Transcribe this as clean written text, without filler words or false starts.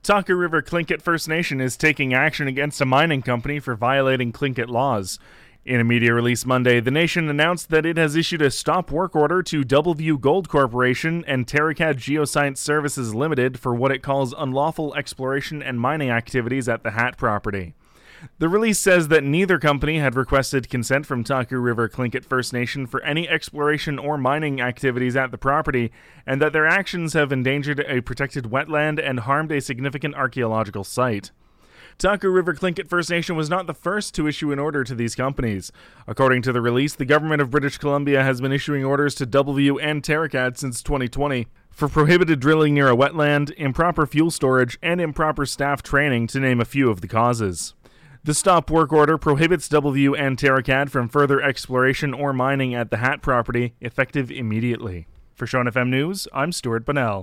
Taku River Tlingit First Nation is taking action against a mining company for violating Tlingit laws. In a media release Monday, the nation announced that it has issued a stop work order to Doubleview Gold Corporation and Terracat Geoscience Services Limited for what it calls unlawful exploration and mining activities at the Hat property. The release says that neither company had requested consent from Taku River Tlingit First Nation for any exploration or mining activities at the property, and that their actions have endangered a protected wetland and harmed a significant archaeological site. Taku River Tlingit First Nation was not the first to issue an order to these companies. According to the release, the government of British Columbia has been issuing orders to Doubleview and Terracat since 2020 for prohibited drilling near a wetland, improper fuel storage, and improper staff training, to name a few of the causes. The stop work order prohibits Doubleview and Terracat from further exploration or mining at the Hat property, effective immediately. For Sean FM News, I'm Stuart Bunnell.